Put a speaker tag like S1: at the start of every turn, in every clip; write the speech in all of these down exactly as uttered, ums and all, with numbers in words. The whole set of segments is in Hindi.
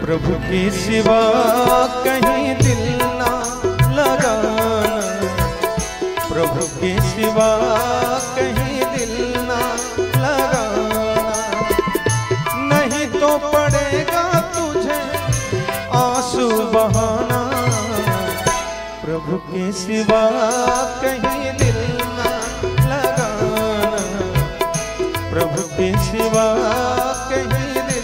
S1: प्रभु के सिवा कहीं दिल ना लगाना, प्रभु के सिवा कहीं दिल ना लगाना, नहीं तो पड़ेगा तुझे आंसू बहाना, प्रभु के सिवा कहीं दिल ना लगाना, प्रभु के सिवा कहीं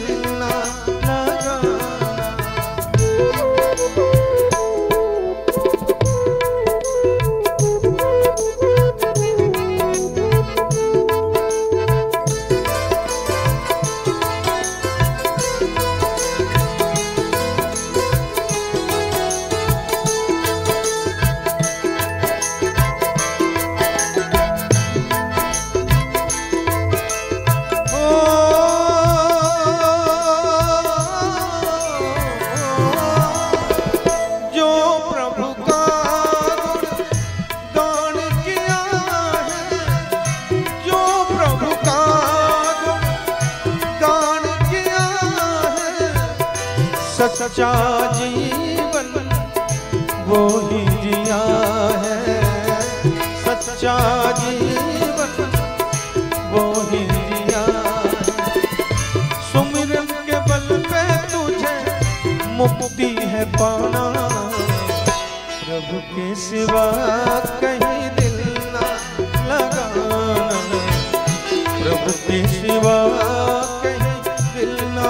S1: सच्चा जीवन वो ही जिया है, सच्चा जीवन वो ही जिया है, सुमिरन के बल पे तुझे मुक्ति है पाना, प्रभु के सिवा कहीं दिल ना लगाना, प्रभु के सिवा कहीं दिल ना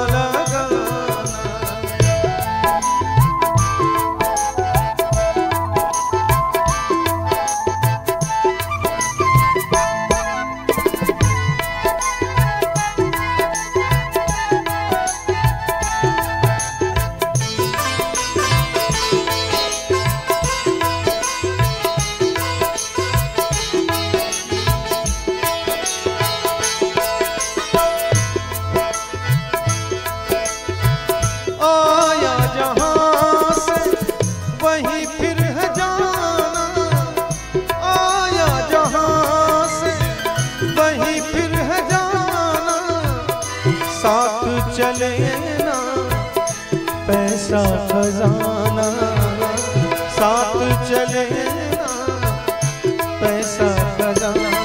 S1: चले ना पैसा खजाना, साथ चले ना पैसा खजाना,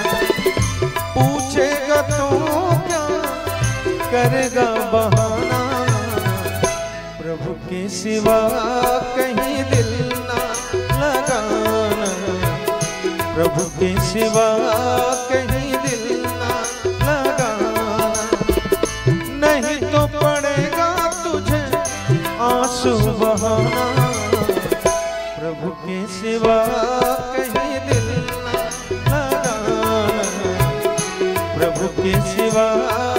S1: पूछेगा तो क्या करेगा बहाना, प्रभु के सिवा कहीं दिल ना लगाना, प्रभु के सिवा कहीं दिल ना लगाना, नहीं तो पड़ेगा तुझे आंसू बहाना, प्रभु के सिवा कहीं दिल ना लगाना, प्रभु के सिवा